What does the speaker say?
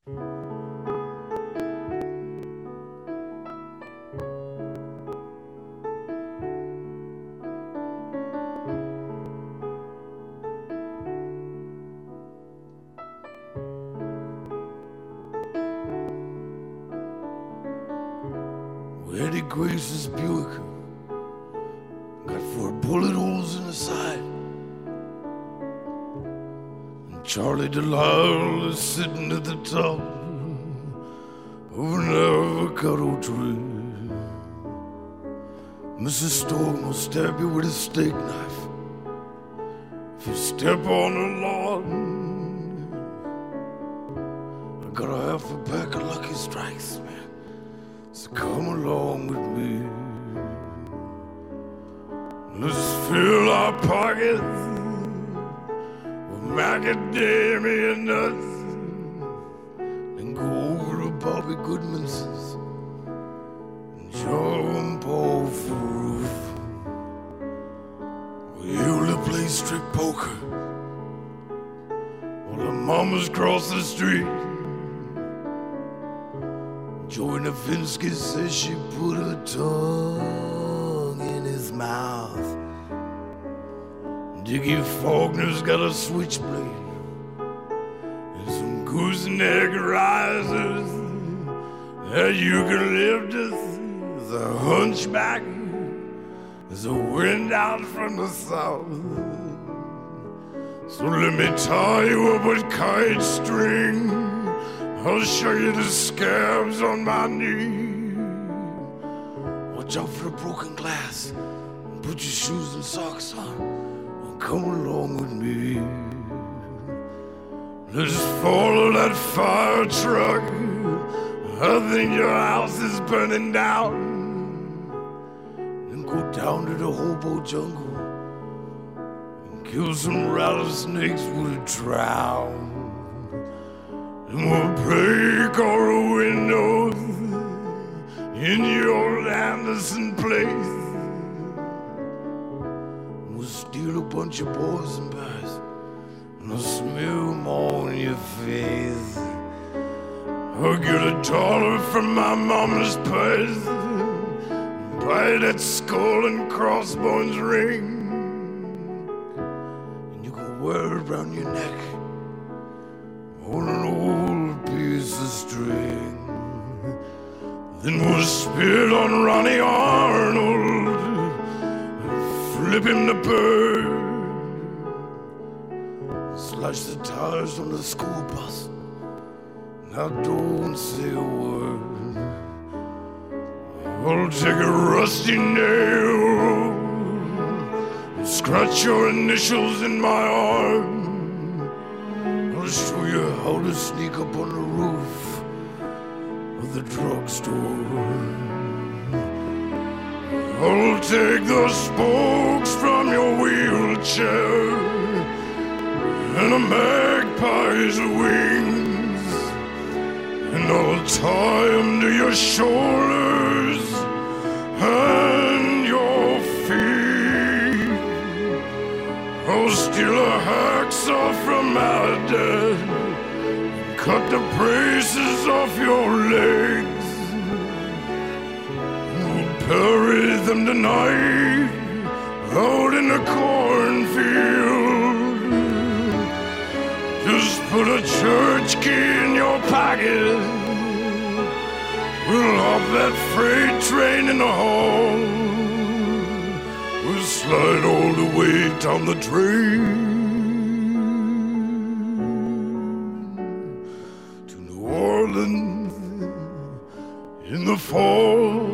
Eddie Grace's Buick got 4 bullet holes in the side, and Charlie Delisle is sitting at the top of an avocado tree. Mrs. Stone will stab you with a steak knife if you step on the lawn. I got a half a pack of Lucky Strikes, man. So come along with me. Let's fill our pockets with macadamia nuts and go over to Bobby Goodman's and jump off the roof. We usually play strip poker while the mamas cross the street. Joey Nafinsky says she put her tongue in his mouth. Dickie Faulkner's got a switchblade and some goose and egg risers that you can lift as a hunchback as a wind out from the south. So let me tie you up with kite string. I'll show you the scabs on my knee. Watch out for the broken glass. Put your shoes and socks on and come along with me. Let's follow that fire truck. I think your house is burning down. Then go down to the hobo jungle and kill some rattlesnakes with a trowel. And we'll break all the windows in your Anderson place. We'll steal a bunch of poison pies and I'll smear them all in your face. I'll get $1 from my mama's purse and buy that skull and crossbones ring, and you can wear it around your neck on an old piece of string. Then we'll spit on Ronnie Arnold and flip him the bird. Slash the tires on the school bus. Now don't say a word. I'll take a rusty nail and scratch your initials in my arm. I'll show you how to sneak up on the roof of the drugstore. I'll take the spokes from your wheelchair and a magpie's wings, and I'll tie them to your shoulders and your feet. I'll steal a hacksaw from my dad and cut the braces off your legs. We'll bury them tonight out in the cornfield. Just put a church key in your pocket. We'll hop that freight train in the hall. We'll slide all the way down the train to New Orleans in the fall.